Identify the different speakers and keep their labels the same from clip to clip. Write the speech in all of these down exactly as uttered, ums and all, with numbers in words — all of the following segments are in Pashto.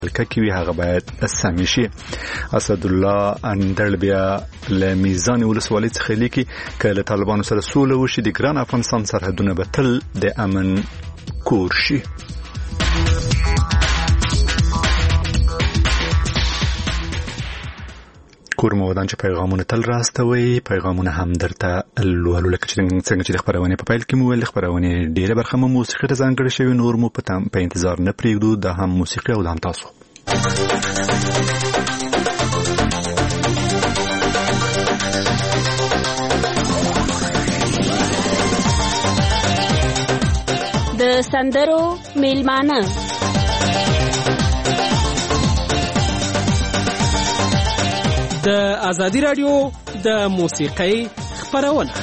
Speaker 1: الکه وی هغه باید سم شي. اسد الله اندړ بیا له میزان ولسوالۍ څخه لیکي کله طالبانو سره سوله وشي د ګران افغانستان سرحدونه به تل د امن کور شي. کور مو ودان چې پیغامونه تل راستوي، پیغامونه هم درته لولو لکه څنګه چې د خبرونه په پیل کې مو ویل خبرونه ډیره برخه مو موسیقي ته ځانګړې شوی، نور مو په تام په انتظار نه پریږدو، دا هم موسیقي او دا هم تاسو.
Speaker 2: د سندرو میلمانه
Speaker 3: د آزادی رادیو د موسیقۍ خبرونه.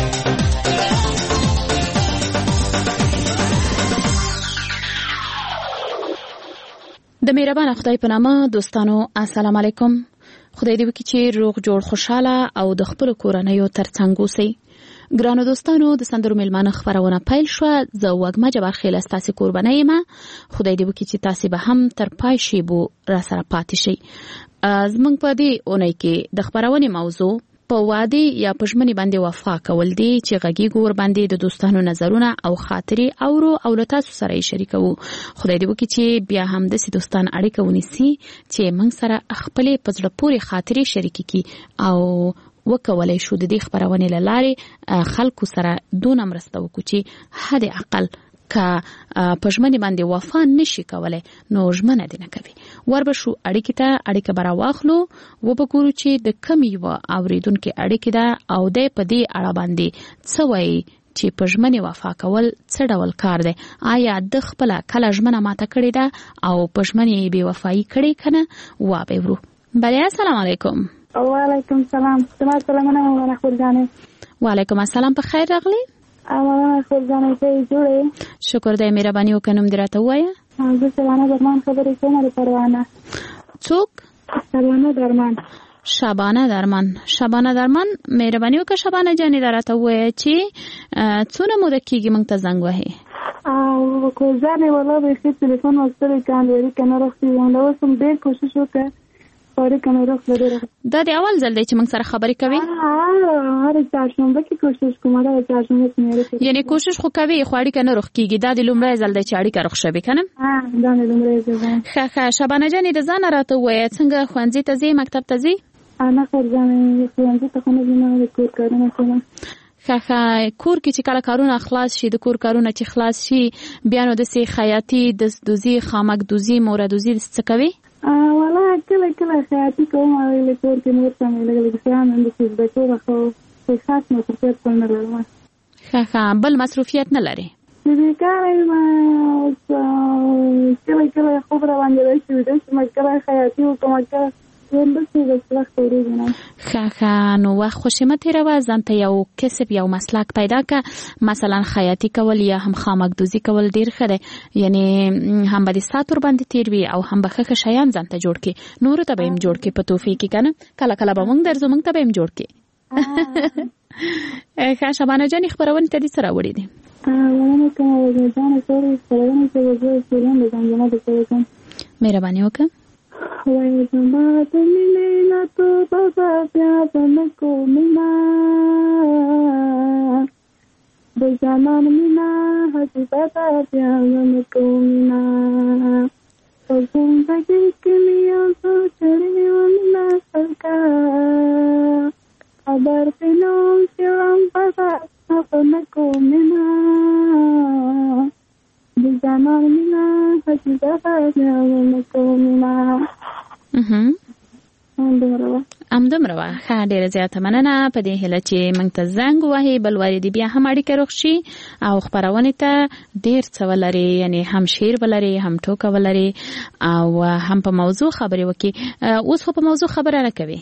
Speaker 4: د مهربان خدای په نامه دوستانو السلام علیکم. خدای دې وکړي چې روغ جوړ خوشاله او د خپل کورنۍ ترڅنګ اوسئ. ګرانو دوستانو د سندرو میلمانه خبرونه پیل شو. زه وګما جبار خیل تاسو قربانه یم. خدای دې وکړي چې تاسو به هم تر پای شي بو را سره پاتې شئ. زمونږ په دې اونۍ کې د خبرونې موضوع په واده یا پښمنی باندې وفا کول دي چې غږی ګور باندې د دوستانو نظرونه او خاطرې اورو او له تاسو سره شریکو. خدای دې وکړي چې بیا هم د سي دوستان اړیکه ونیسي چې موږ سره خپل پزړه پورې خاطرې شریک کړي او وکولای شو د دې خبرونې لاره خلکو سره دون مرسته وکړي چې حد اقل که پښمنی باندې وفا نشي کولای نو ژمنه دې نه کوي. وربه شو اړیکې ته اړیکه برا واخلو و به ګورو چې د کم یو اوریدونکو اړیکې ده او د په دې اړه باندې څه وایي چې پښمنی وفا کول څه ډول کار دی. آیا د خپل کله ژمنه ماته کړې ده او پښمنی بې وفایي کړې کنه؟ و به ورو. بله السلام علیکم.
Speaker 5: وعلیکم السلام. سلام سلامونه مولانا خورجانه.
Speaker 4: وعلیکم السلام. په خیر راغلی.
Speaker 5: مولانا خورجانه ته جوړه.
Speaker 4: شکر دې مهرباني وکړم درته وایا.
Speaker 5: زه شبانه درمان خبرې کوم د پروانه.
Speaker 4: څوک؟
Speaker 5: شبانه درمان.
Speaker 4: شبانه درمان. شبانه درمان مهرباني وکړه شبانه جانې درته وایا چې څونه موده کېږي موږ ته زنګ وهې؟
Speaker 5: او خورجانه والله به خې ټلیفون وکړې کاندې کنه راځي نو سم ډېر کوشش وکړ.
Speaker 4: دا د اول ځل دی چې موږ سره خبرې کوي؟
Speaker 5: هر چهارشنبه کې کوشش کوم دا چهارشنبه کې
Speaker 4: یعنی کوشش خو کوي خو اړیکه نه روغ کیږي. دا د لومړی ځل دی چې اړیکه روغ شوي کنه؟
Speaker 5: ها دا د لومړی ځل.
Speaker 4: ښه ښه شبانه جانې د ځان راته ووایه څنګه ښوونځي ته ځې مکتب ته ځې؟
Speaker 5: نه خورجانې ښوونځي ته خو نه ځم د کور کارونه کوم.
Speaker 4: ښه ښه کور کې چې کله کارونه خلاص شي د کور کارونه چې خلاص شي بیا نو داسې خیاطي دستدوزي خامکدوزي موردوزي څه کوي؟
Speaker 5: والله کله کله خیاطي کوم او له کور کې نور څه نه لګل چې هم د څه د کور خو څه خاص مصروفیت کوم نه لرم.
Speaker 4: ښه ښه بل مصروفیت نه لري؟
Speaker 5: دې کار ما کله کله خو را باندې راځي د څه کله خیاطي او کومه کله
Speaker 4: ښه ښه نو وخت خوشمه تیروه ځان ته یو کسب یو مسلک پیدا که مثلا خیاطي کول یا هم خامکدوزي کول ډیر ښه دی. یعنی هم به د ساعت ور باندې تیر وي او هم به ښه ښه شیان ځان ته جوړ کړي نورو ته به یې جوړ کړي په توفیق کې کنه کله کله به موږ درځو موږ ته به یې جوړ کړي. ښه شبانه جانې خبرونې ته دې څه راوړي دي؟ مهرباني وکړه.
Speaker 5: وای زما د مینې نه تو بابا بیا بنکو مینا د ځانان مینا هڅه بابا بیا بنکو مینا په زندګۍ کې مې یو څه چړې ومینا سلکا خبر پینو چې هم بابا بنکو مینا د ځانان مینا هڅه بابا بیا بنکو مینا.
Speaker 4: همدومره وه. ښه ډېره زیاته مننه په دې هیله چې موږ ته زنګ ووهې بل وارې دې بیا هم اړیکه روغ شي او خپرونې ته ډېر څه ولري یعنی هم شعر ولري هم ټوکه ولري او هم په موضوع خبرې وکړي. اوس خو په موضوع خبره نه کوي؟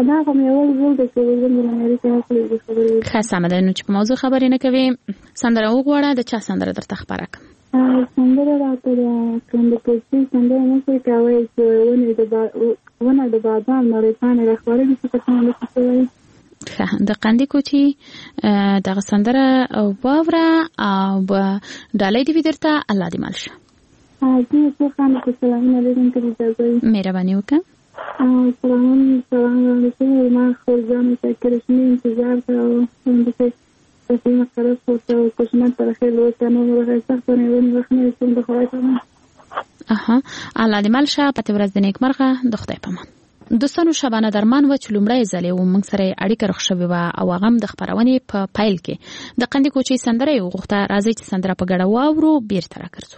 Speaker 4: ښه سمه ده. نو چې په موضوع خبرې نه کوي سندره وغواړه. د چا سندره درته خپره کړم؟
Speaker 5: سندره راته د کندپوسي سندره نه شي کولی چې ونه د بادام نورې پاڼې راخوړې دي چې په څنګه نه شي کولی.
Speaker 4: ښه د قندي کوچي دغه سندره واوره او ډالۍ دې وي درته. الله دې مل شه.
Speaker 5: حاجی څو خانه په سلامونه لرم کې اجازه وي.
Speaker 4: مهرباني وکړه.
Speaker 5: سلام سلام علیکم. ما خپل ځان ته کرشمي انتظار ته او همدغه تاسو مقرر شو کوشمن تر خیر وته نو راځه ته نه ونی وخت نه څنګه خوای ته.
Speaker 4: اها الله دې مل شه پته ورځ د نیک مرغه د خدای په امان. دوستانو شبانه درمان و چې لومړی ځلې و موږ سره اړیکه رخ شوې وه او هغه هم د خپرونې په پیل کې د قندي کوچۍ سندره یې وغوښته. راځئ چې سندره په ګډه واورو بیرته راګرځو.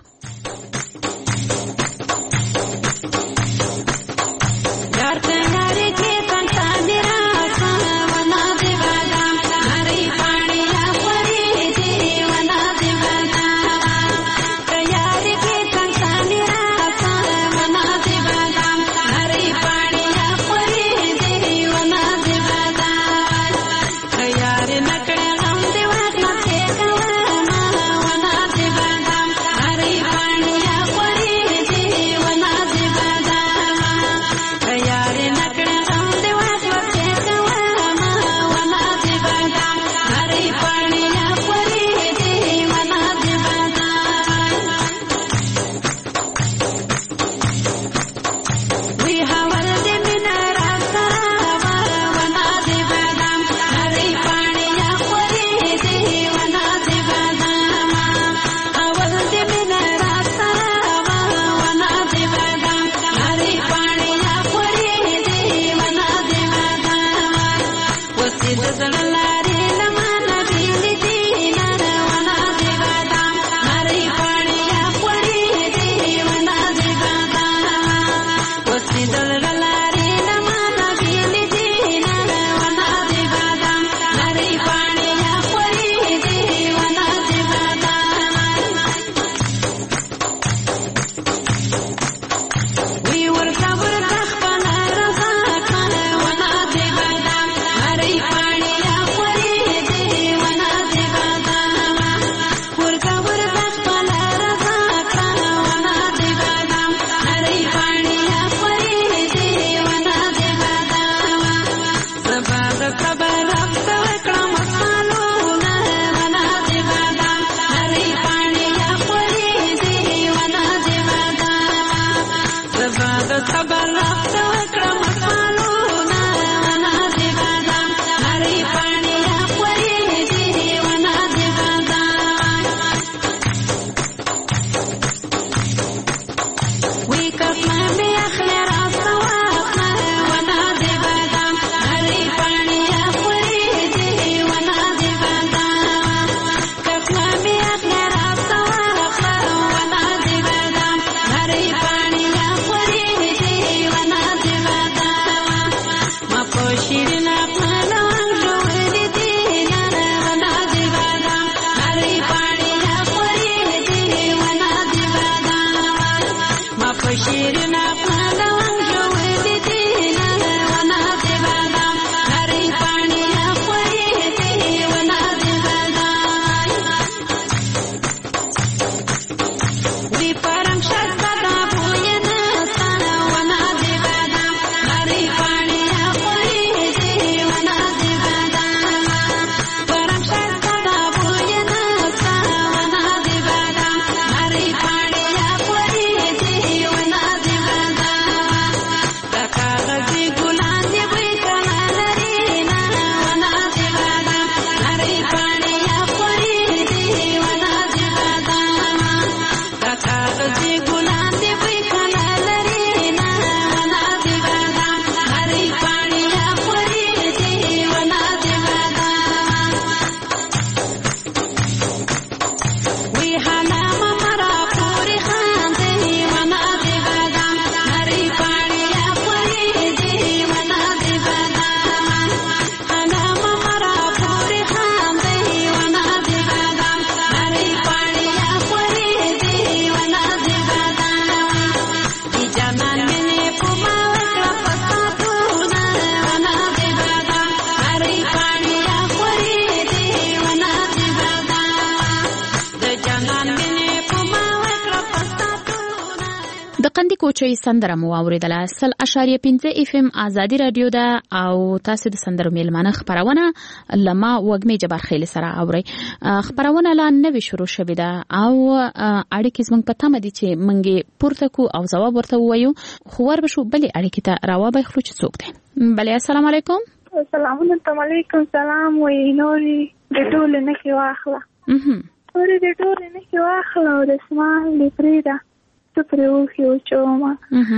Speaker 4: کوچي سندره مو اوریدله سل اشاریه پنځه اف ام ازادي رادیو ده او تاسو د سندرو میلمانه خبرونه لما وګمې جبر خېل سره اوري خبرونه لا نوې شروع شوې ده او اړیکې زموږ په تمه دي چې منګي پورته کو او جواب ورته وایو خو ور بشو بلې اړیکې ته راوبې خلوچ څوک دي بلې السلام علیکم
Speaker 5: السلام علیکم سلام وې نوري د ټول نه کې واخله
Speaker 4: اها
Speaker 5: ورې د ټول نه کې واخله او د اسمان لپاره ته پرې وخیو چوما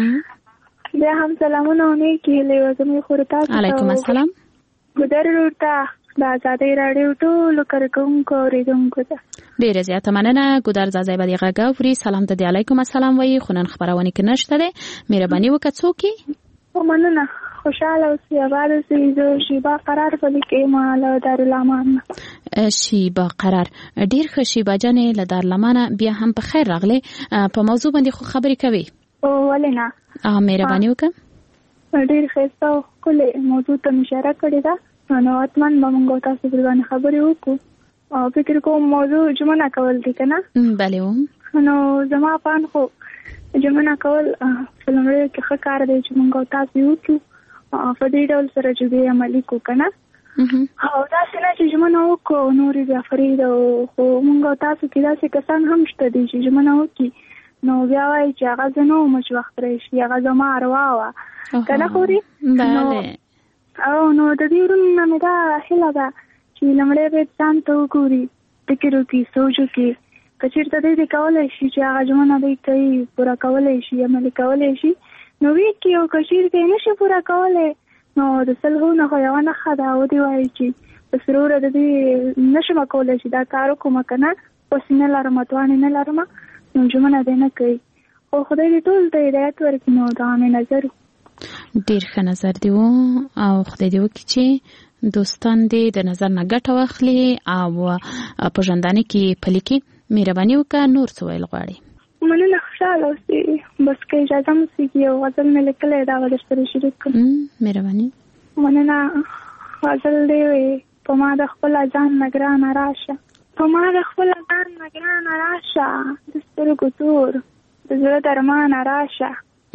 Speaker 4: اها
Speaker 5: بیا هم سلامونه ونه کېلې وزمې خور تاسو
Speaker 4: علیکم السلام
Speaker 5: ګدر ورته د ازادي رادیو ټول کارکونکو اوریدونکو ته
Speaker 4: ډیره زیاته مننه ګدر زازای باندې غاګوري سلام ته علیکم السلام وایي خنن خبرونه کې نشته ده مهرباني وکړه څوکي
Speaker 5: ومننه خوشاله اوسې آباد اوسې زه شیبا قرار په لیکې ما له دارالامان
Speaker 4: شیبا قرار ډیر ښه شیبا جانې له دارالامان بیا هم په خیر راغله په موضوع باندې خو خبرې کوي
Speaker 5: او ولنه
Speaker 4: اه مهرباني وکړه
Speaker 5: ډیر ښه او کله موضوع ته اشاره کړې ده نو اتمن به موږ تاسو باندې خبرې وکړو او فکر کوم موضوع جمعه کول دي کنه
Speaker 4: بله و
Speaker 5: نو زما پان خو جمعه کول فلمړي کې ښه کار دی چې موږ تاسو وکړو په دې ډول سره چې عملي کو کنه او دا څنګه چې جمعه وکړو نورې بیا فرید او خو موږ تاسو کې داسې کسان هم شته دي چې جمعه وکړي نو بیا وایي چې هغه زنو مچ وخت راشي هغه زما اروا وا کنه خوري
Speaker 4: بله
Speaker 5: او نو د دې ورونه مې دا هیله ده چې لمړی به ځان ته وګوري فکر وکړي سوچ وکړي که چېرته دی دې کولی شي چې هغه جمعه دی کوي پوره کولی شي عملي کولی شي نو وی کې او کشیر کې نشي پورا کوله نو د سلهو نه خو یو نه خدا و دی وایي چې په سرور د دې نشم کوله چې دا کار کوم کنه پس نه لارم توانې نه لارم نو جمعه دې نه کوي او خدای دې ټول ته هدایت ورکړي نو دا مې نظر
Speaker 4: ډیر ښه نظر دی او خدای دې وکړي چې دوستان دې د نظر نه ګټه واخلي او په ژوندانه کې پلي کړي مهرباني وکړه نور څه ویل غواړي
Speaker 5: مننه خوشاله اوسې بس که اجازه مو سیږي یو غزل مې لیکلی دا به درسره شریک کړم
Speaker 4: مهرباني
Speaker 5: مننه غزل دی وی په ما د خپل ځان نه ګرانه راشه په ما د خپل ځان نه ګرانه راشه د سترګو تور د زړه درمانه راشه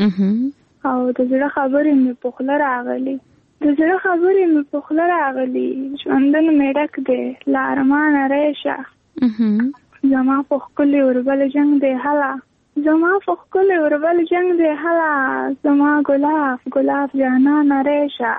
Speaker 5: او د زړه خبرې مې په خوله راغلي د زړه خبرې مې په خوله راغلي ژوندون مې ډک دی له ارمانه ریشه زما په ښکلي اوربل جنګ دی هله زما په ښکلي اوربل جنګ دی هله زما ګلاب ګلاب جانانه ریشه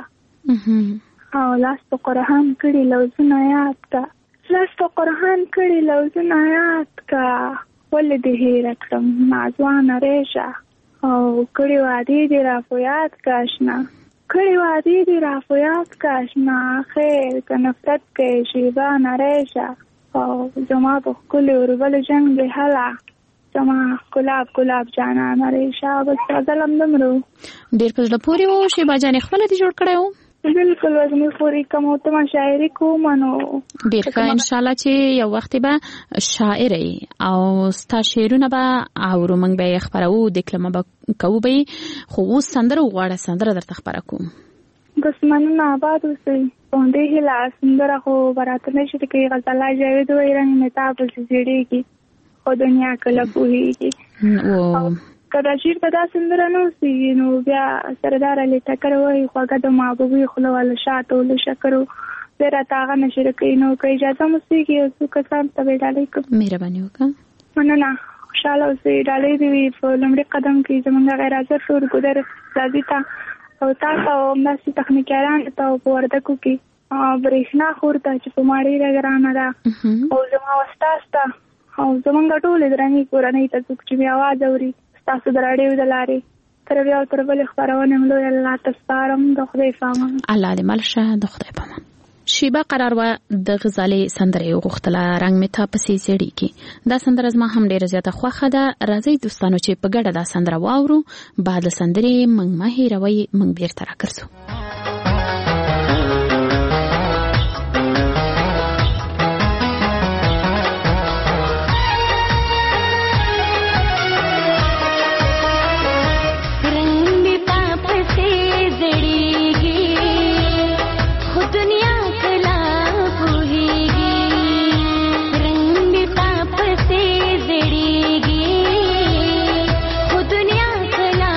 Speaker 5: او لاس په قرآن کړي لوظونه یاد کا لاس په قرآن کړي لوظونه یاد کا ولې دې هېره کړم نازوانه ریشه او کړي وعدې دې را په یاد کا اشنا کړي وعدې دې را په یاد کا اشنا خیر که نفرت کوې شیبانه ریشه او زما په ښکلي اوربل جنګ دی هله زما ګلاب ګلاب جانانه ریشه بس غزل همدومره و
Speaker 4: ډېر په زړه پورې و شیبا جانې خپله دې جوړ کړی و
Speaker 5: بلکل وزمې خورې کوم او ته ما شاعري کوم نو
Speaker 4: ډېر ښه انشاءالله چې یو وخت به شاعر او ستا شعرونه به اورو موږ به یې خپروو دکلمه به کوو به یې خو اوس سندره وغواړه سندره درته خپره کوم
Speaker 5: بس مننه آباد اوسئ باندې هیله سندره خو براته نشي کوي غزله جاوید وایي رنګ مې تا پسې زیړېږي خو دنیا کله پوهېږي که دا چېرته دا سندره نه اوسېږي نو بیا سردار علي ټکر وایي خوږه د محبوبې خوله واله شاتو له شکرو بیا راته هغه نشر کوي نو که اجازه مو سېږي یو څو کسان ته به یې ډالۍ کړم
Speaker 4: مهرباني وکړه
Speaker 5: مننه خوشحاله اوسئ ډالۍ دې وي په لومړي قدم کې زموږ غیر حاضر شور ګودر راځي ته او تاسو او همداسې تخنیکیانو ته او په وردګو کې برېښنا خور ته چې په ما ډېره ګرانه ده او زما استاذ ته او زموږ ټولې درنې کورنۍ ته څوک چې مې اواز اوري ستاسو د راډیو د لارې تر بیا او تر بلې خپرونې هم لوی الله ته سپارم د خدای په امان
Speaker 4: الله دې مل شه د خدای په امان شیبا قرار وه د غزالې سندره یې وغوښتله رنګ مې تا پسې زیړېږي دا سندره زما هم ډېره زیاته خوښه ده راځئ دوستانو چې په ګډه دا سندره واورو بعد له سندرې موږ مه هېروئ موږ بېرته راګرځو
Speaker 6: दुनिया कला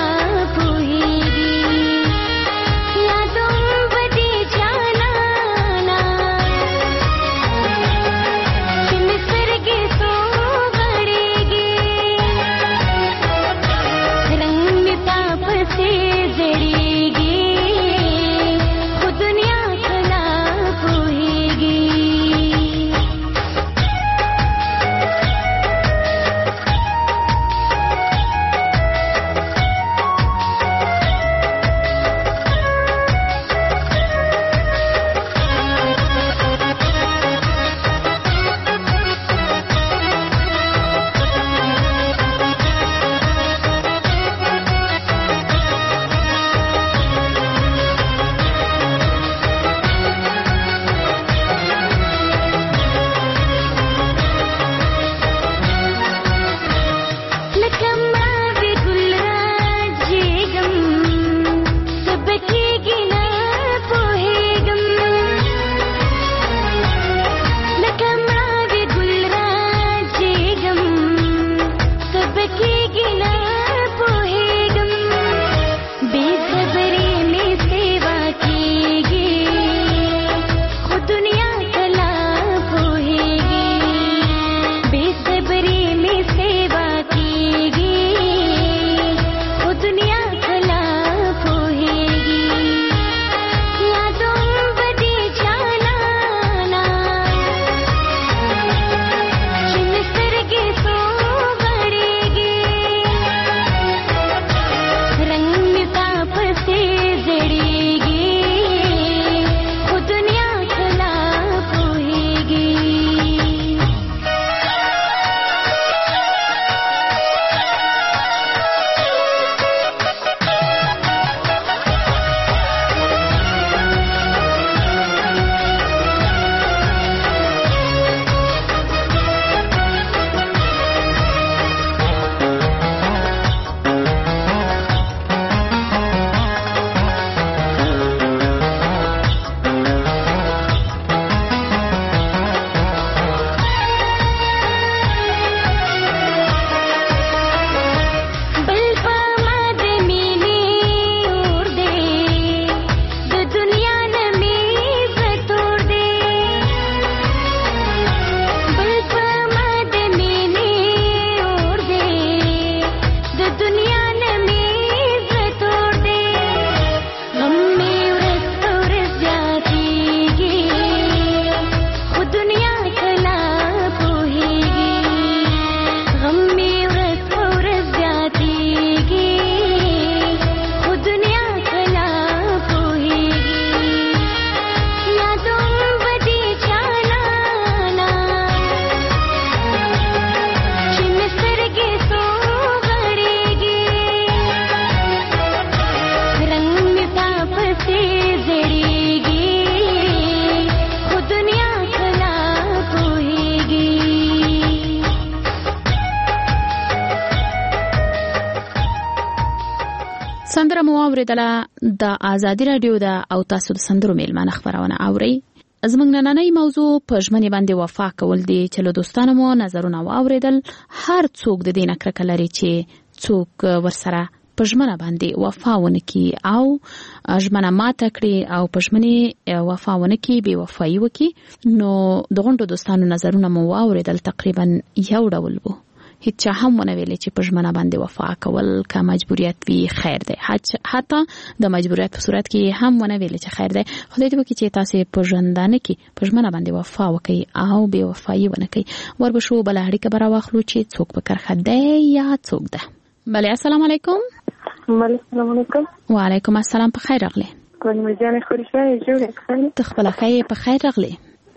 Speaker 4: سندره مو اوریدله د آزادي رادیو د او تاسو د سندرو میلمانه خبرونه اوري. زموږ نننۍ موضوع په ژمنې باندې وفا کول دي چې له دوستانو مو نظرونه واوریدل. هر څوک د دې نه کرکه لري چې څوک ورسره په ژمنه باندې وفا ونه کړي او ژمنه ماته کړي او په ژمنې وفا ونه کړي بې وفایي وکړي. نو د غونډو دوستانو نظرونه مو واوریدل تقریبا یو ډول وو. هیڅ چا هم ونه ویلې چې په ژمنه باندې وفا کول که مجبوریت وي خیر دی. حتی د مجبوریت په صورت کې هم ونه ویلې چې خیر دی. خدای دې وکړي چې تاسو په ژوندانه کې په ژمنه باندې وفا وکړئ او بې وفایي ونه کړئ. وربشو بله اړیکه به راواخلو چې څوک په کرښه دی یا څوک ده. بله السلام علیکم.
Speaker 5: السلام علیکم.
Speaker 4: وعلیکم السلام. په خیر راغلی.
Speaker 5: کلمه جان خورشه جوړه خیر.
Speaker 4: ته خپل خیر په خیر راغلی.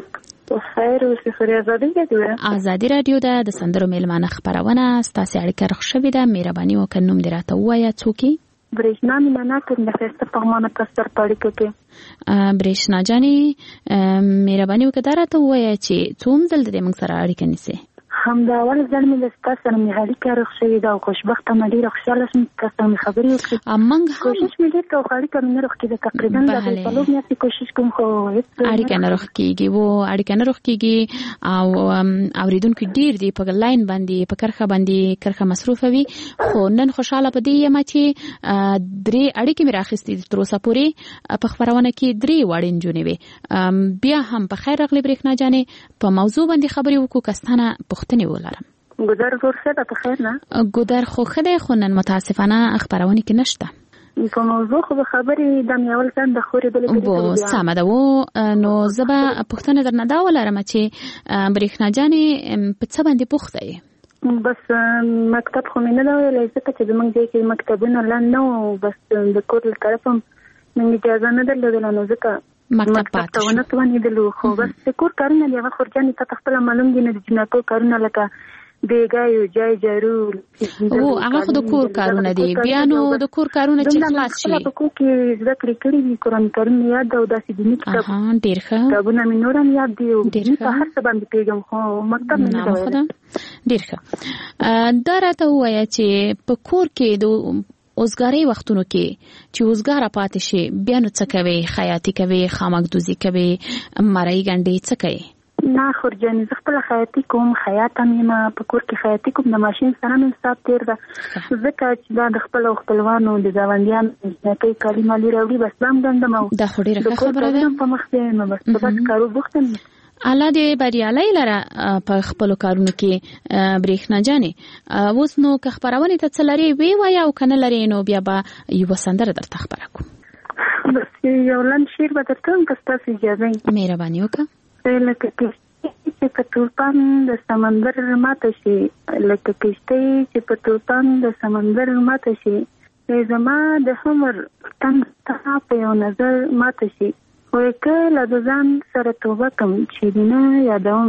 Speaker 5: خیر اوسې خوري آزادي رادیو.
Speaker 4: آزادي رادیو ده د سندرو میلمانه خبرونه ستاسو اړیکه رخ شوې ده. مهرباني وکړئ نوم دې راته ووایه څوک یې؟
Speaker 5: برېښنا میلمانه کوم د ښایسته پغمانه په سر په اړیکه کې.
Speaker 4: برېښنا جانې مهرباني وکړه دا راته ووایه چې څوم ځل د دې موږ سره اړیکه نیسې؟
Speaker 5: همدا اول ځل مې له ستا سره مې اړیکه رخ شوې ده او خوشبخته مې ډېره خوشحاله شوم چې تا سره مې خبرې وکړې.
Speaker 4: موږ هم
Speaker 5: کوشش مې ډېر کوو خو اړیکه مې نه رخ کېده. تقریبا د څلور میاشتې کوشش کوم خو
Speaker 4: اړیکه نه رخ کېږي. و اړیکه نه رخ کېږي او اورېدونکي ډېر دي په لاین باندې په کرښه باندې کرښه مصروفه وي. خو نن خوشحاله په دې یم چې درې اړیکې مې راخیستې تر اوسه پورې په خبرونه کې درې وړې نجونې وې. بیا هم په خیر راغلې برېښنا جانې. په موضوع باندې خبرې وکړو که ستانه پوښتنې ولرم.
Speaker 5: ګودر زور ښه ده په خیر نه؟
Speaker 4: ګودر خو ښه دی خو نن متاسفانه خبرونه کې نشته.
Speaker 5: په موضوع خو به خبرې د مې اول ځان د خورې بلې
Speaker 4: بلې سمه ده. و نو زه به پوښتنه درنه دا ولرم چې برېښنا جانې په څه باندې پوښته یې؟
Speaker 5: بس مکتب خو مې نه ده ویلی ځکه چې زموږ ځای کې مکتبونه لنډ نه وو. بس د کور له طرفه موږ اجازه نه درلودله نو ځکه
Speaker 4: مکتب پاتې
Speaker 5: ونه توانېدلو. خو بس د کور کارونه دي هغه خورجانې ته خپله معلوم دي نه د جناتو کارونه لکه بیګایو جای جارو
Speaker 4: او هغه خو د کور کارونه دي. بیا نو د کور کارونه چې خلاص شي
Speaker 5: په کور کې زده کړې کړي دي. قرآن کریم مې یاد ده او داسې دیني کتاب
Speaker 4: ډېر ښه
Speaker 5: کتابونه مې نور هم یاد دي او په هر څه باندې پوهېږم خو مکتب مې نه ده ویلی.
Speaker 4: ډېر ښه. دا راته ووایه چې په کور کې د اوزګارۍ وختونو کې چې اوزګاره پاتې شي بیا نو څه کوي؟ خیاطي کوي، خامکدوزي کوي، مرۍ ګنډې څه کوي؟
Speaker 5: نه خورجانې زه خپله خیاطي کوم. خیاطه مې یم په کور کې خیاطي کوم. د ماشین سره مې حساب تېر ده ځکه چې دا د خپلو خپلوانو د ګاونډیانو جنکۍ کالي مالي راوړي بس دا هم ګنډم او
Speaker 4: دا خو ډېره ښه خبره ده.
Speaker 5: په مخ دی نو بس په بس کارو بوخت یم.
Speaker 4: الله دې بریالی لره په خپلو کارونو کې برېښنا جانې. اوس نو که خبرونې ته څه لرې ویې وایه او که نه لرې نو بیا به یوه سندره درته خبره کوم.
Speaker 5: بس یو لنډ شعر به درته وایم که ستاسو اجازه وي.
Speaker 4: مهرباني وکړه.
Speaker 5: لکه کښتۍ چې په طوفان د سمندر ماته شي، لکه کښتۍ چې په طوفان د سمندر ماته شي، زما د عمر تن تا په یو نظر ماته شي. وای کله د ځان سره توبه کوم چې دینه یادوم.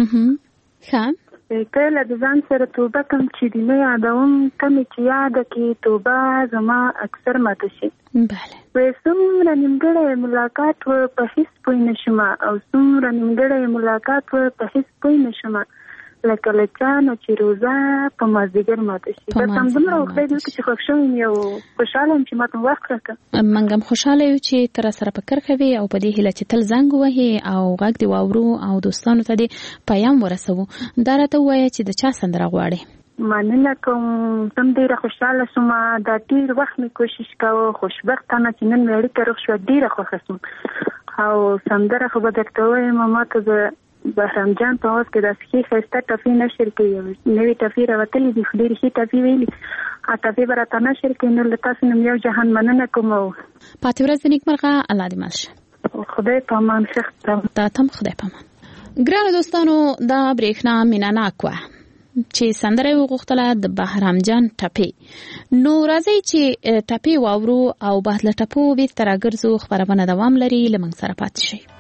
Speaker 4: ښه.
Speaker 5: کله د ځان سره توبه کوم چې دینه یادوم. ته مې چې یاده کې توبه زما اکثر ماته شي.
Speaker 4: بله.
Speaker 5: وای څومره نیمګړی ملاقات و په هېڅ پوه نه شومه او څومره نیمګړی ملاقات و په هېڅ پوه نه شومه لکه له چا نه چې روزه په مازدیګر ماته شي. بس همدومره خدای دې وکړي چې خوښ شوی یم او خوشحاله یم چې ماته وخت راکړه.
Speaker 4: موږ هم خوشحاله یو چې ته راسره په کرښه وې او په دې هیله چې تل زنګ ووهې او غږ دې واورو او دوستانو ته دې پیام ورسوو. دا راته ووایه چې د چا سندره غواړې؟
Speaker 5: مننه کوم. زم ډېره خوشحاله شوم. دا ډېر وخت مې کوشش کوه خوشبختانه چې نن مې اړیکه رخ شوه. ډېره خوښه شوم او سندره خو به درته ووایم. ماته د بهرام جان په اواز کې داسې ښې ښایسته ټپې نشر کوي. نوې ټپې راوتلې دي خو ډېرې ښې ټپې ویلي. هغه ټپې به راته نشر کوي. نو له تاسو نه یو جهان مننه کوم او
Speaker 4: پاتې ورځ دې نیکمرغه. الله دې مل شه.
Speaker 5: خدای په امان. ښه
Speaker 4: تا ته هم خدای په امان. ګرانو دوستانو دا برېښنا میناناک وه چې سندره یې وغوښتله د بهرام جان ټپې. نو راځئ چې ټپې واورو او بعد له ټپو بېرته راګرځو. خبرونه دوام لري. له موږ سره پاتې شئ.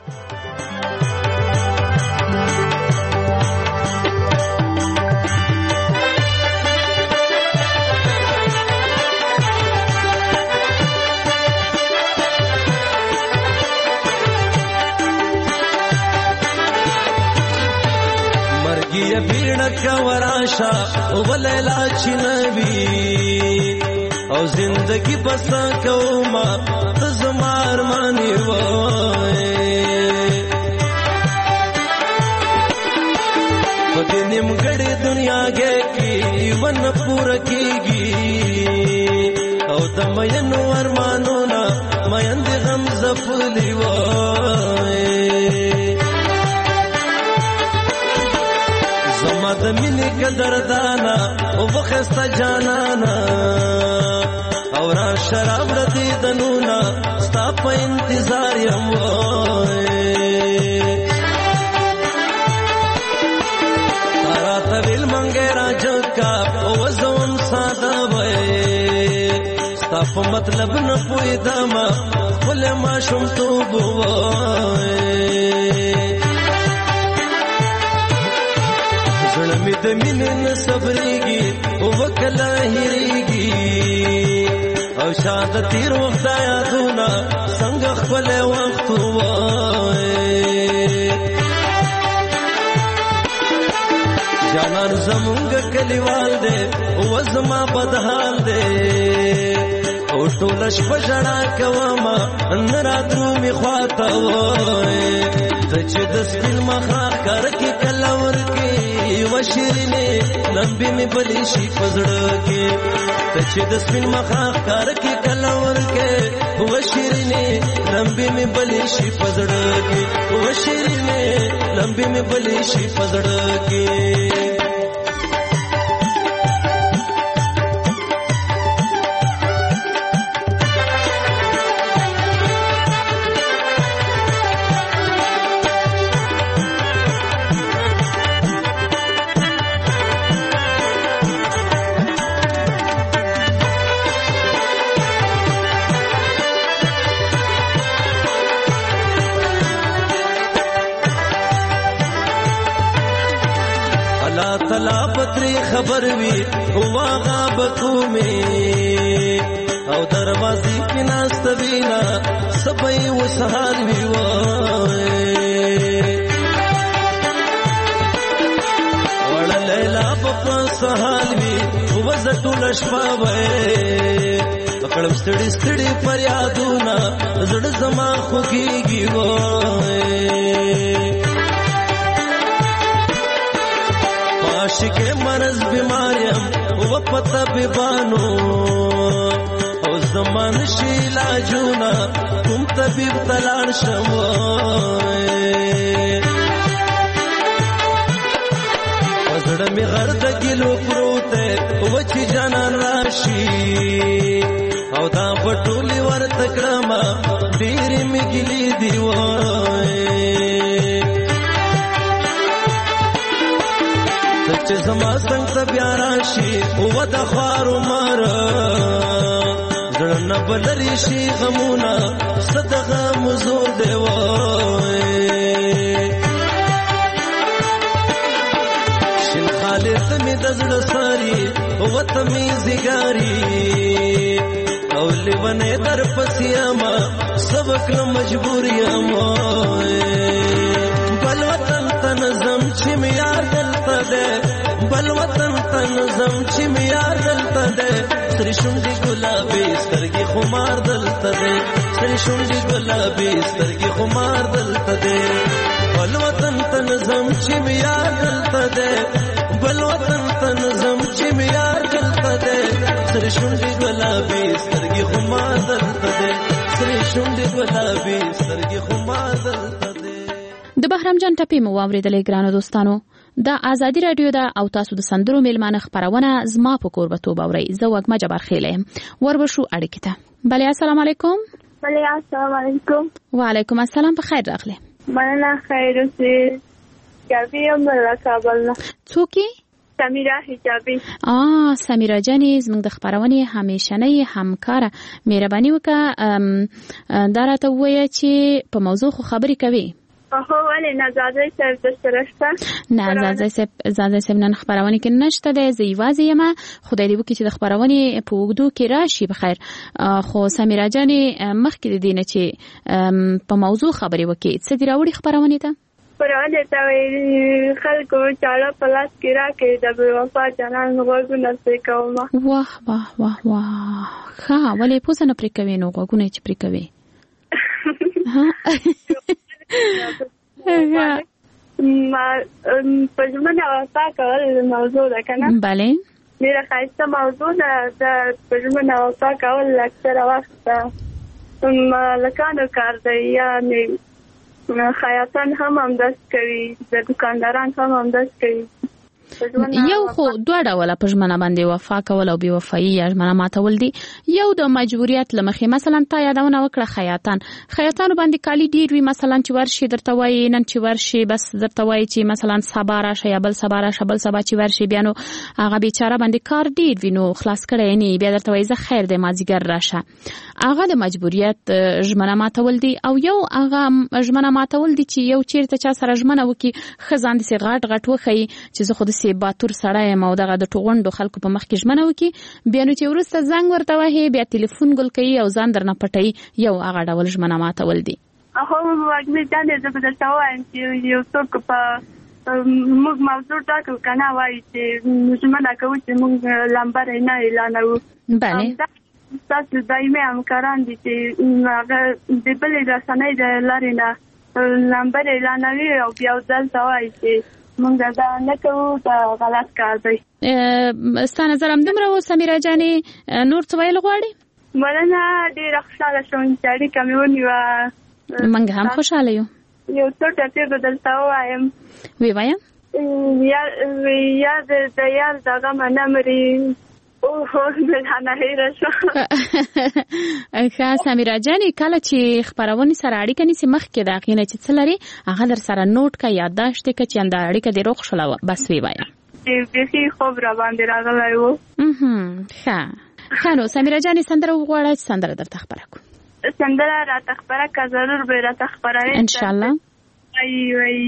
Speaker 6: مرګي بیرڼ کا وراشا وللا چنوي او زندگی بسا کوما تزما ارمانی وای پدې نیمګړې دنیا کې ون پوره کیږي او د مینو ارمانو نه مین دې غم زفلی وای زما د مینې قدردانا او وخسته جانانا او را شراب ردی دنونا ستا په انتظار یم وای طویل منگے راجو کا وزون ساده وای ستا په مطلب نه پوی دما خپل ما شوم تو وای زړه مې د مینې نه صبرېږي او وکلا هېرېږي او شاید تیر وخت یادونه څنګه خپل وخت وای جانان زمونږ کلیوال دی او زما بدحال دی او ټول شپه ژړا کومه نه راتلو مې خواته وای ته چې د سپین مخه کار کې کله ورکې یوه شیرینې لمبې مې بلې شي په زړه کې ته چې د سپین مخه کار کې کله ورکې یوه شیرینې لمبې مې بلې شي په زړه کې یوه شیرینې لمبې مې بلې شي په زړه کې تلا پتری خبر وی هوا غاب کومه او دروازې کې ناست وینا سبې وسحال وی وای وړ لیلا په سحال وی وزټول شپه وای پکړم ستړي ستړي فریادونه زړه زما خوږيږي وای عاشق مرض بیماریم و پتا بیبانو او زمان شی علاجونا کوم طبیب تلاړ شم زړه می غرد ګلو پروت و چې جانان راشي او دا پټولي ورته کړم ډېر می ګلی دی وای چې زما څنګه بیا راشي او د خوارو مار زړه نه بلري شي غمونه صدقه مزور دی وای شین خالص می د زړه ساري او ته می زیګاري او لیونه در پسیما سبق له مجبور یم بل وطن تنظم چې می یار دلته ده بل وطن تنظم چې می یار دلته ده سری شونډې ګلابي سترګې خمار دلته ده سری شونډې ګلابي سترګې خمار دلته ده بل وطن تنظم چې می یار دلته ده بل وطن تنظم چې می یار دلته ده سری شونډې ګلابي سترګې خمار دلته ده سری شونډې ګلابي سترګې خمار دلته ده.
Speaker 4: د بهرام جان ټپې مو واورېدلې ګرانو دوستانو. د ازادي رادیو دا او تاسو د سندرو میلمانه خبرونه زما په کوربتوب اورئ. زه وګما جبار خیله یم. وربشو اړیکې ته. بله السلام علیکم.
Speaker 5: بله السلام علیکم.
Speaker 4: وعلیکم السلام. په خیر راغلی.
Speaker 5: مننه خیر اوسې. حجابي یم له کابل نه.
Speaker 4: څوک یې؟
Speaker 5: سمیرا حجابي.
Speaker 4: آه سمیرا جانې زموږ د خپرونې همیشنۍ همکاره مهرباني وکړه دا راته ووایه چې په موضوع خو خبرې کوي.
Speaker 5: هو ولې نه زاده صاحب درسره شته؟
Speaker 4: نه زاده صاحب زاده صاحب نن خبرونه کې نشته دی. زه یوازې یم. خدای دې وکړي چې د خبرونې په اوږدو کې راشي بخیر. خو سمیرا جانې مخکې د دې نه چې په موضوع خبرې وکړي څه دې راوړي خبرونې ته؟
Speaker 5: خپرونه ته وایي خلکو چاړه په لاس کې راکړي د بې وفا جانان غوږونه پرې کومه.
Speaker 4: واه واه واه واه ښه ولې پوزه نه پرې کوې نو غوږونه یې چې پرې کوې
Speaker 5: په ژمنه وفا کول موضوع ده که نه؟
Speaker 4: بله
Speaker 5: ډېره ښایسته موضوع ده د په ژمنه وفا کول اکثره وخت مالکانو کار دی یا خیاطان هم همداسې کوي د دکانداران هم همداسې کوي.
Speaker 4: یو خو دوه ډوله په ژمنه باندې وفا کول او بې وفایي یا ژمنه ماتول دي. یو د مجبوریت له مخې مثلا تا یادونه وکړه خیاطان خیاطانو باندې کالي ډېر وي مثلا چې ورشي درته وایي نن چې ورشي بس درته وایي چې مثلا سبا راشه یا بل سبا راشه بل سبا چې ورشي بیا نو هغه بیچاره باندې کار ډېر وي نو خلاص کړی نه بیا درته وایي زه خیر دی مازدیګر راشه. هغه د مجبوریت ژمنه ماتول دي. او یو هغه ژمنه ماتول دي چې یو چیرته چا سره ژمنه وکړي ښه ځان داسې غټ غټ وښیي چې زه خو داسې باتور سړی یم او دغه د ټغونډو خلکو په مخ کې ژمنه وکړي بیا نو چې وروسته زنګ ورته وهي بیا تلیفون ګل کوي او ځان درنه پټوي. یو هغه ډول ژمنه ماتول دي.
Speaker 5: هو وګړي جانې زه به درته وایم چې یو څوک په موږ موضوع ټاکو که نه وایي چې ژمنه کوو چې موږ لمبر نه اعلانوو.
Speaker 4: بله
Speaker 5: ستاسو دایمي همکاران دي چې هغه د بلې رسنۍ د لارې نه لمبر اعلانوي او بیا دلته وایي چې مونږ دا نه کوو دا غلط کار دی.
Speaker 4: ستا نظر همدومره و سمیرا جانې نور څه ویل غواړې؟
Speaker 5: مننه ډېره خوشحاله شوم چې اړیکه مې ونیوه.
Speaker 4: موږ هم خوشحاله یو.
Speaker 5: یو څو ټپې به درته ووایم.
Speaker 4: وی وایم
Speaker 5: یاد د یار د غمه نه مري اوهو ملانه هیره شو.
Speaker 4: ښه سمیرا جانې کله چې خپرونې سره اړیکه نیسي مخکې د هغې نه چې څه لرې هغه در سره نوټ که یادداشت یې که چې همدا اړیکه دې روغ شوله بس وی وایه.
Speaker 5: بیخي خوب را باندې راغلی و.
Speaker 4: ښه ښه نو سمیرا جانې سندره وغواړه چې سندره درته خپره کړو.
Speaker 5: سندره راته خپره که ضرور به راته خپروې
Speaker 4: انشاءالله.
Speaker 5: وایي وایي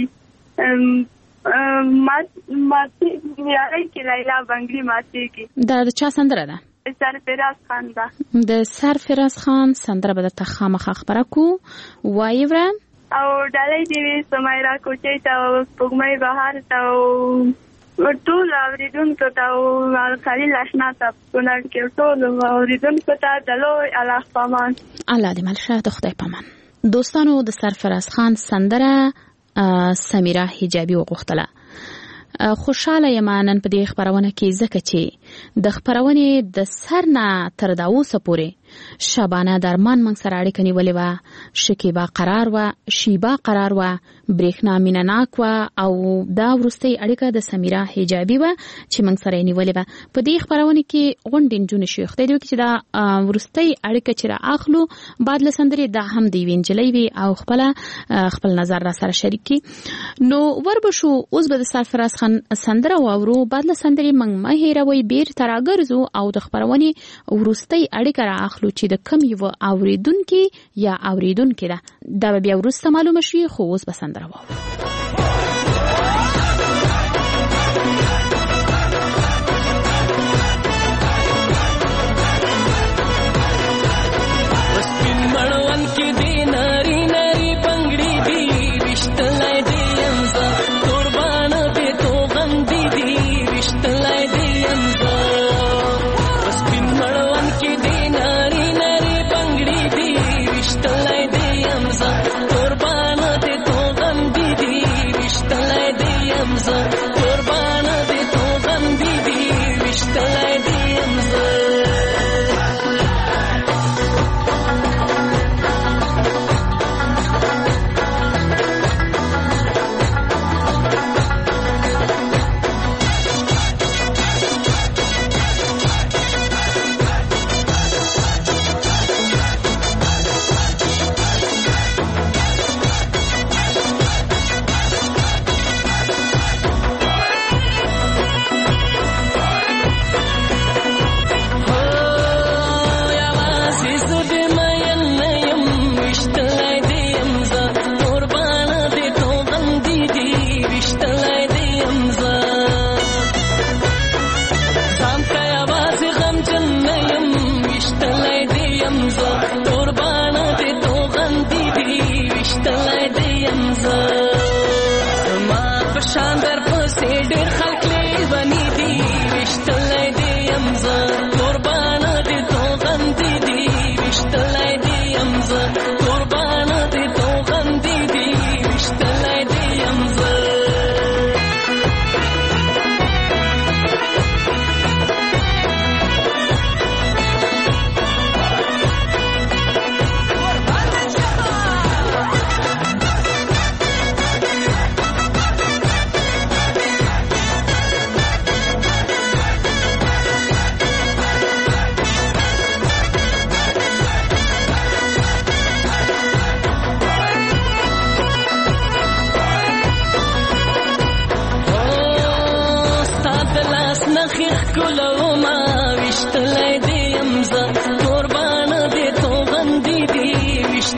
Speaker 5: ماتېږي یارۍ کې لیلا بنګړي ماتېږي.
Speaker 4: دا د چا سندره ده؟
Speaker 5: سرفراز خان ده. د
Speaker 4: سرفراز خان سندره به درته خامخا خپره کړو. وایي وره
Speaker 5: او ډالۍ دې وي سمیرا کوچۍ ته او سپوږمۍ بهار ته او ټول اورېدونکو ته او خلیل اشنا ته کونړ کې ټول اورېدونکو ته د لوی الله پامان.
Speaker 4: الله دې مل شه د خدای پامان. دوستانو د سرفراز خان سندره سمیرا حجابي وغوښتله. خوشاله یم نن په دې خپرونه کې ځکه چې د خپرونې د سر نه تر دا اوسه پورې شبانه درمان موږ سره اړیکه نیولې وه، شکیبا قرار وه، شیبا قرار وه، برېښنا مینه ناک وه او دا وروستۍ اړیکه د سمیرا حجابي وه چې موږ سره یې نیولې وه. په دې خپرونې کې غونډې نجونې شوې. خدای دې وکړي چې دا وروستۍ اړیکه چې را اخلو بعد له سندرې دا هم د یوې نجلۍ وي او خپله خپل نظر را سره شریک کړي. نو وربه شو اوس به د سرفراز خان سندره واورو. بعد له سندرې موږ مه هېروئ بېرته راګرځو او د خپرونې وروستۍ اړیکه را اخلو چې د کوم یوه اورېدونکي یا اورېدونکې ده. دا به بیا وروسته معلومه شي خو اوس به سندره واورو.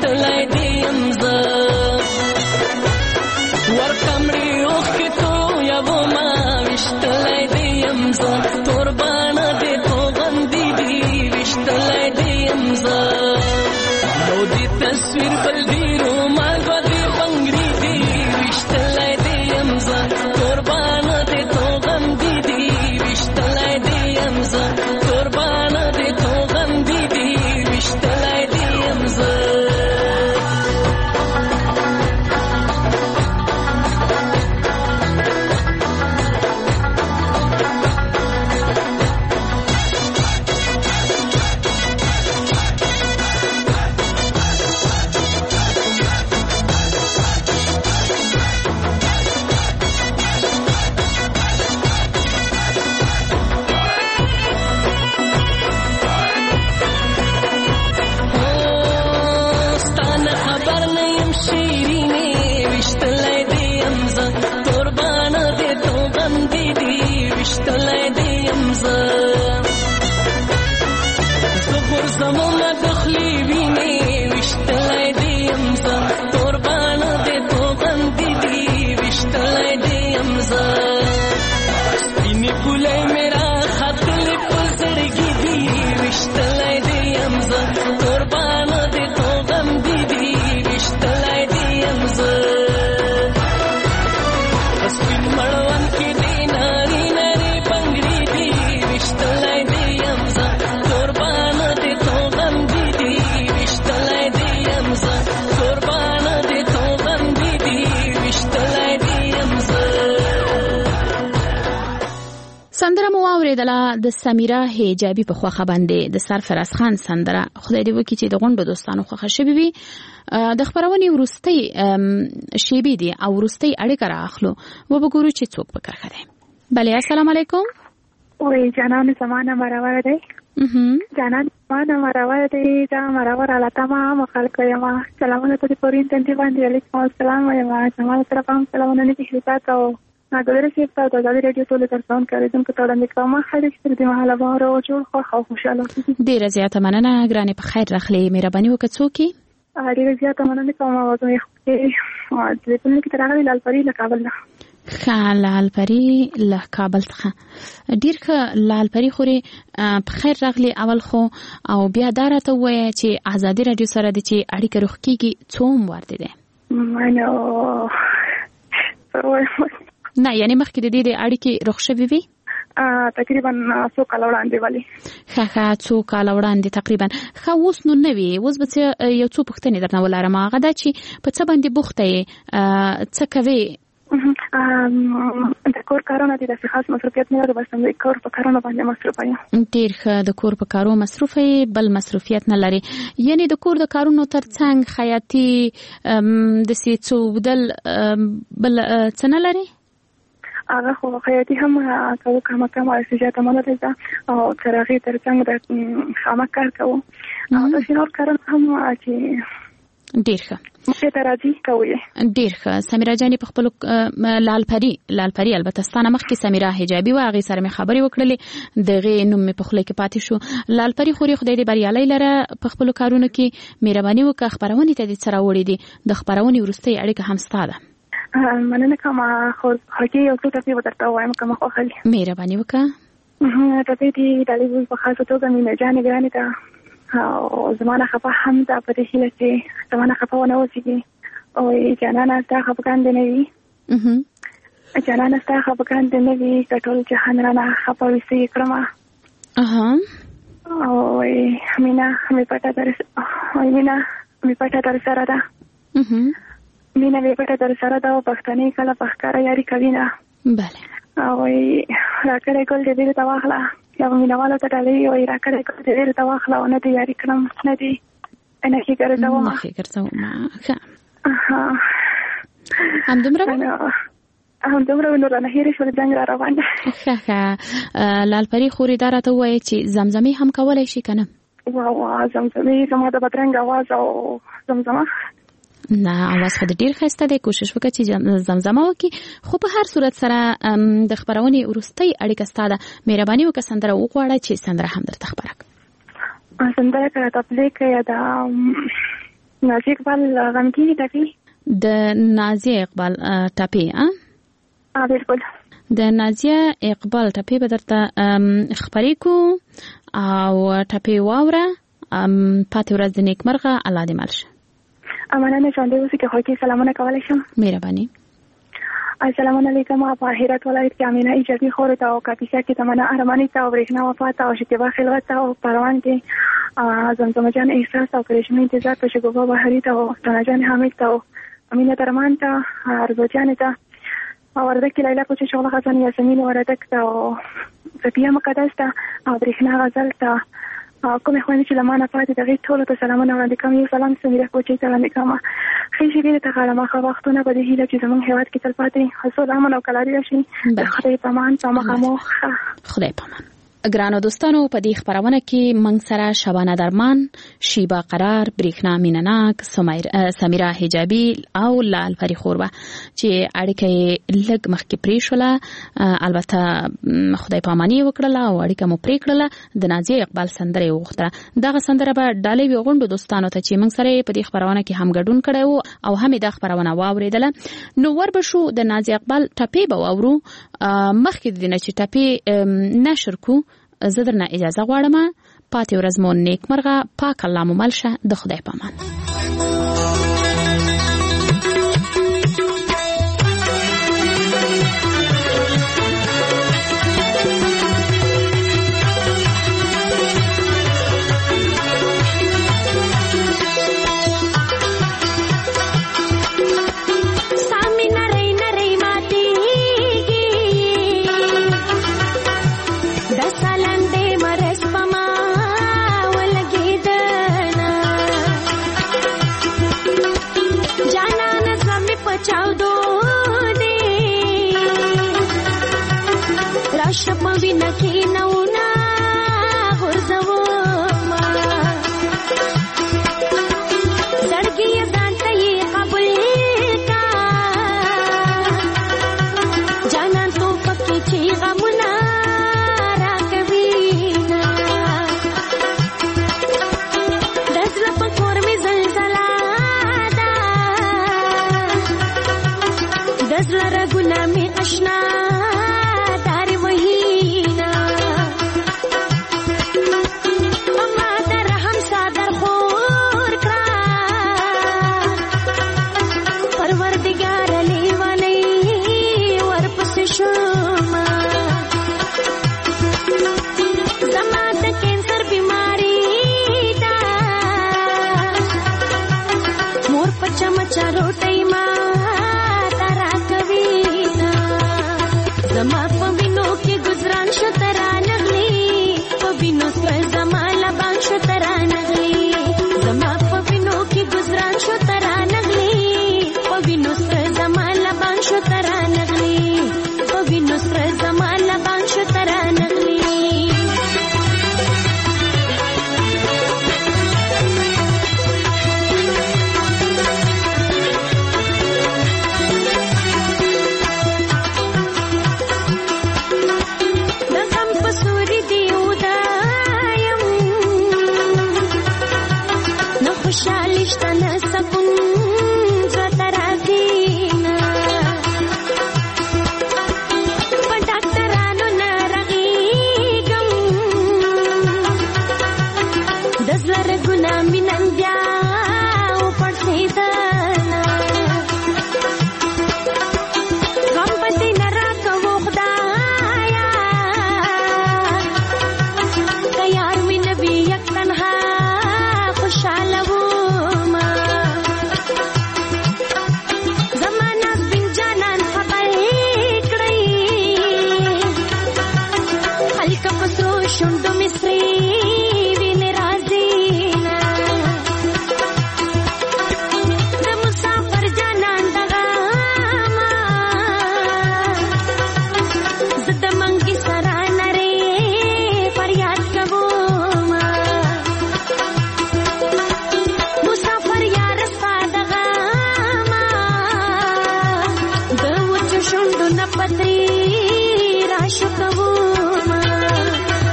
Speaker 6: وشتلای دیم زه ورکمړي اوخ کې تو یو ما وشتلای دیم زه قربانه دې تو غندې دي وشتلای دیم زه نو دې تصویر بل دی رومال باندې بنګړي دي وشتلای دیم زه قربانه دې تو غندې دي وشتلای دیم زه قربانه دې تو غندې دي وشتلای دیم زه
Speaker 4: سندره مو اوریدله د سمیرا حجابي په خوخه باندې د سرفراز خان سندره. خدای دې وکړي چې د غونډو دوستانو خوښه شوي وي. د خبرونې وروستۍ شیبې دي او وروستۍ اړیکه رااخلو و به ګورو چې څوک په کرښه دی. بله السلام علیکم.
Speaker 5: وای جانان زمانه مرور دی. جانان زمانه مرور دی. دا مرور علا تمام خلق یم. سلامونه ته پورین تنتی باندې علیکم السلام یم. زمانه طرف هم سلامونه نه کیږي تاسو ناګورې چې تاسو د رادیو ټول ترڅون کړئ چې تاسو د کومه خلک چې د محله بهر او جوړ خو خوشاله اوسئ. ډیره
Speaker 4: زیاته مننه ګرانې په خیر راخلې مهرباني وکړئ څوکي.
Speaker 5: ډیره زیاته مننه کوم او زه یې د دې کې ترغلي لالپری له کابل نه.
Speaker 4: ښه لالپری له کابل څخه ډیر ښه لالپری خوري په خیر راغلي. اول خو او بیا دا راته ووایه چې ازادي رادیو سره د چې اړیکه روغ کېږي څوم ورته دی؟
Speaker 5: منو
Speaker 4: نه یعنی مخکې د دې د اړیکې روغ شوي وي؟
Speaker 5: تقریبا څو کاله وړاندې ولې
Speaker 4: ښه ښه څو کاله وړاندې تقریبا. ښه اوس نو نه وي. اوس به یو څو پوښتنې درنه ولرم. هغه دا چې په څه باندې بوخته یې، څه کوې؟
Speaker 5: د کور کارونه دي، داسې خاص مصروفیت نه لرو، بس د کور په کارونه باندې مصروفه یم.
Speaker 4: ډېر ښه. د کور په کارو مصروفه یې، بل مصروفیت نه لري. یعنې د کور د کارونو تر څنګ خیاطي داسې څه اوبدل بل څه نه لري؟
Speaker 5: هغه خو خیاطي هم کوو، کمه کمه زیاته نه ده او تر هغې تر څنګ د خامه کار کوو او داسې نور کارونه هم چې
Speaker 4: ډیر ښه
Speaker 5: مخې ته راځي کوو یې.
Speaker 4: ډیر ښه. سمیرا جانې په خپلو لالپري لالپري البته ستانه مخکې سمیرا حجابي وه، هغې سره مې خبرې وکړلې، د هغې نوم مې په خوله کې پاتې شو. لالپري خورې خدای دې بریالی لره په خپلو کارونو کې. مهرباني وکړه خپرونې ته دې څه راوړي دي. د خپرونې وروستۍ اړیکه هم ستا ده.
Speaker 5: مننه کوم. خو هغې یو څو ټپې به درته ووایم که مه خوښوي.
Speaker 4: مهرباني وکړه.
Speaker 5: ټپې دي د لیبل په خاصه توګه مینه جانې ګرانې ته او زما نه خفه هم ده په دې هیله چې زما نه خفه ونه اوسېږي. او جانانه ستا خفګان دې نه وي، جانانه ستا خفګان دې نه وي، که ټول جهان رانه خفه وي څه یې کړمه. او مینه مې پټه در مینه مې پټه در سره ده، مینه مې پټه در سره ده او پښتنې کله په ښکاره یاري کوي نه.
Speaker 4: بله.
Speaker 5: او راکړی ګل دې دې ته واخله، یا مینوالو ته ډالۍ وایي راکړی ګل دې دې ته واخله او نه دې یاري کړم، نه دې نښې ګرځوم
Speaker 4: نښې ګرځوم. ښه همدومره
Speaker 5: همدومره نو رانه هېرې شولې جنګ را روان ده.
Speaker 4: ښه ښه. لالپري خورې دا راته ووایه چې زمزمې هم کولی شي که نه؟
Speaker 5: وا زمزمې زما د بدرنګ اواز او زمزمه
Speaker 4: نه اواز خو د ډیر ښایسته دی. کوشش وکړه چې زمزمه وکړي، خو په هر صورت سره د خپرونې وروستۍ اړیکه ستا ده. مهرباني وکړه سندره وغواړه چې سندره هم درته خپره کړه.
Speaker 5: سندره که راته پلی کړې د نازي اقبال غمګي ټپي
Speaker 4: د نازي اقبال ټپي ها
Speaker 5: ا بالکل
Speaker 4: د نازي اقبال ټپي به درته خبرې کو او ټپي واوره ام پاتې ورځ د نیکمرغه الله دې مل شه
Speaker 5: امانه نه چاندې اوسې کې خو کې سلامونه کولای شم
Speaker 4: مهرباني
Speaker 5: السلام علیکم په هرات ولایت کې امینه ایجادي خورته او کاپیسا کې تمنا ارمانی ته او برېښنا وفات او شتیبا خلوت او پروان کې زمزمه جان احساس او کرشمه انتظار په شګوبا بهاري ته او ثنا جان حامد ته امینه ترمان ته ارزو جان ته او ورته کې لیلا کوچ شغله خزان یاسمین وردک ته او صفیه مقدس ته او برېښنا غزل ته کومه خوانې چې لمانه پاتې دغه ټولو ته سلامونه وړاندې کوم. یو سلام سميره کوچي ته وړاندې کوم. خېشي دې ته غواړم خو وختونه به دې هیله چې زمونږ هیواد کې تل پاتې حسود امن او کلاري راشي. خدای پامان په مخامو
Speaker 4: خدای پامان. ګرانو دوستانو په دې خبرونه کې منګ سره شبانه درمان، شیبا قرار، برېښنا مینناک، سمیرا حجابي او لال فری خوربه چې اړیکه لګ مخکې پرې شوله، البته خدای پامانی وکړه او اړیکه مو پرې کړله. د نازي اقبال سندره وغوښته. دغه سندره به ډالۍ وي غونډو دوستانو ته چې منګ سره په دې خبرونه کې هم ګډون کړو او هم د خبرونه واوریدله. نو ور به شو د نازي اقبال ټپي به واورو. مخکې د نه چې ټپي نشر کو زه درنه اجازه غواړم. پاتې ورځ مو نیکمرغه، پاک الله مو مل شه. د خدای پامان.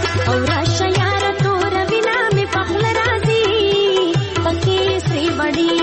Speaker 7: Body